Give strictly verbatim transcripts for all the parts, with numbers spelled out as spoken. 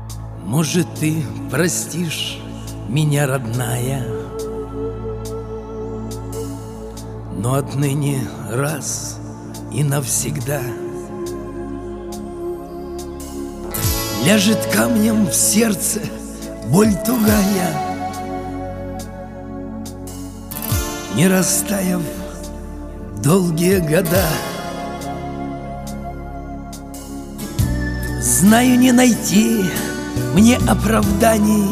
Может, ты простишь меня, родная, но отныне раз и навсегда ляжет камнем в сердце боль тугая, не растаяв долгие года. Знаю, не найти мне оправданий,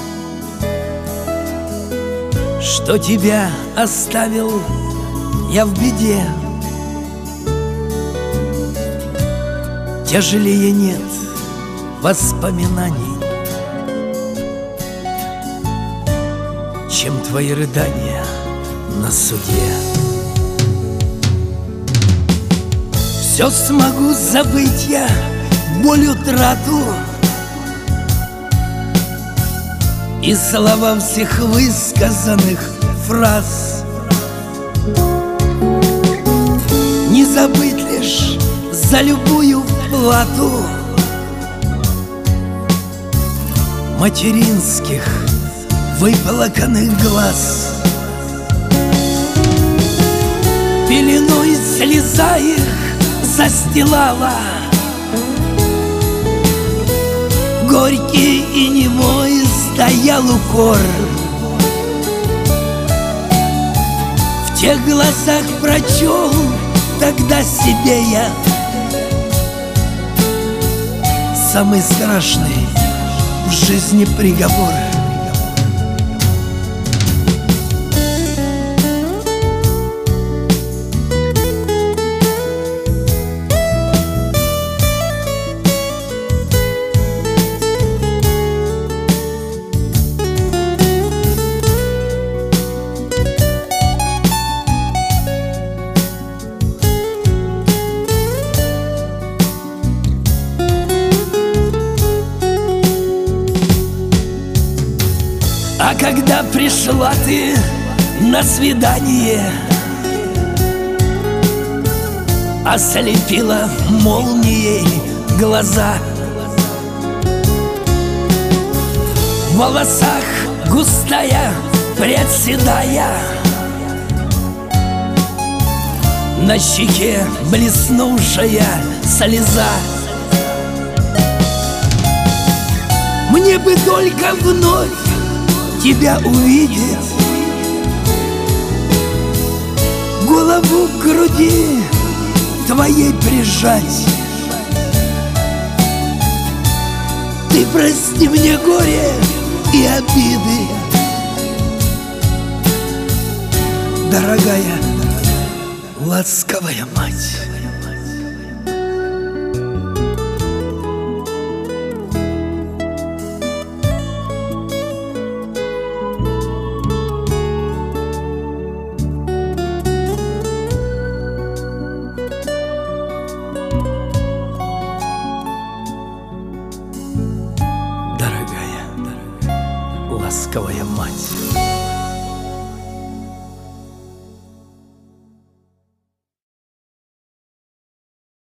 что тебя оставил я в беде. Тяжелее нет воспоминаний, чем твои рыдания на суде. Все смогу забыть я, боль утрату и слова всех высказанных фраз. Не забыть лишь за любую плату материнских выплаканных глаз. Пеленой слеза их застилала, горький и немой стоял укор. В тех глазах прочел тогда себе я самый страшный в жизни приговор. А когда пришла ты на свидание, ослепила молнией глаза. В волосах густая прядь седая, на щеке блеснувшая слеза. Мне бы только вновь тебя увидеть, голову к груди твоей прижать. Ты прости мне горе и обиды, дорогая, ласковая мать. Ласковая мать.